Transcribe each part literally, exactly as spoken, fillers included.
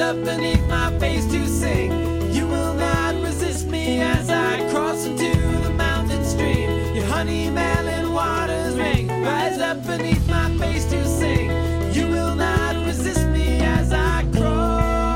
up beneath my face to sing. You will not resist me as I cross into the mountain stream. Your honey melon waters ring. Rise up beneath my face to sing. You will not resist me as I cross.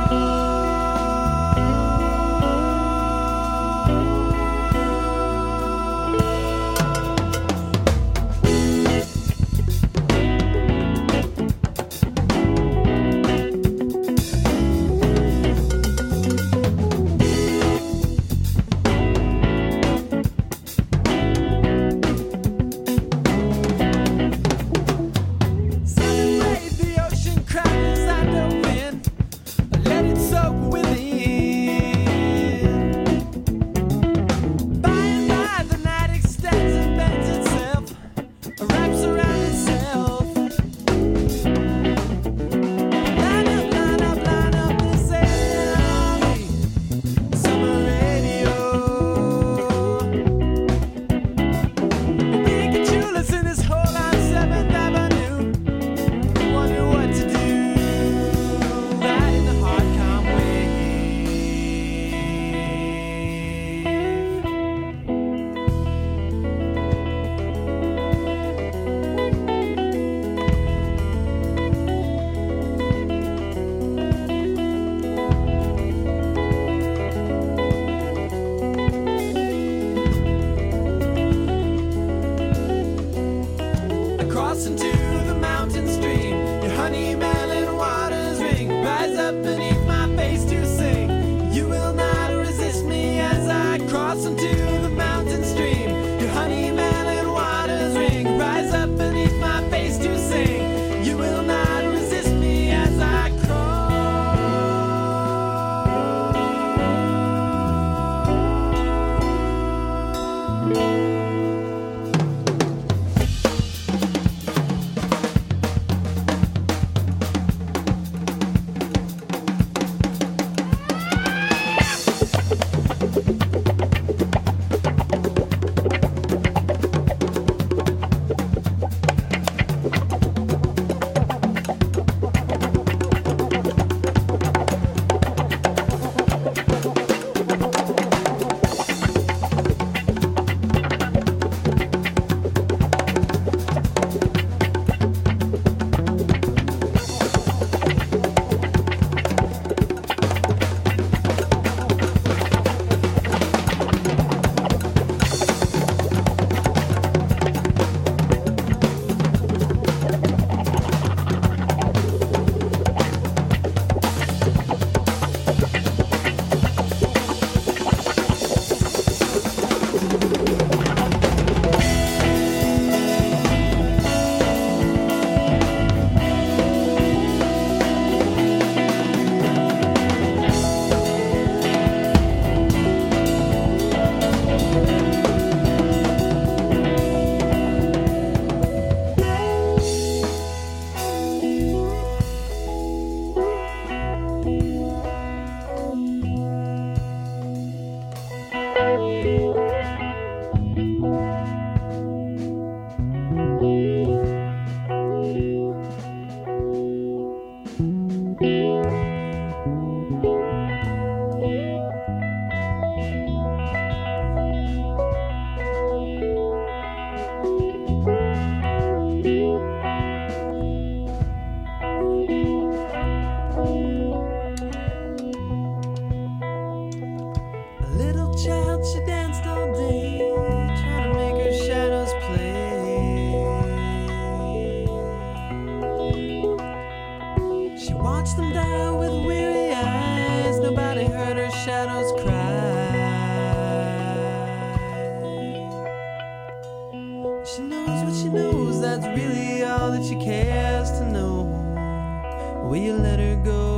Into the mountain stream, your honey melon waters ring. Rise up beneath my face to sing. You will not resist me as I cross into the mountain stream. Your honey melon waters ring. Rise up beneath my face to sing. You will not resist me as I cross. Watch them die with weary eyes. Nobody heard her shadows cry. She knows what she knows, that's really all that she cares to know. Will you let her go?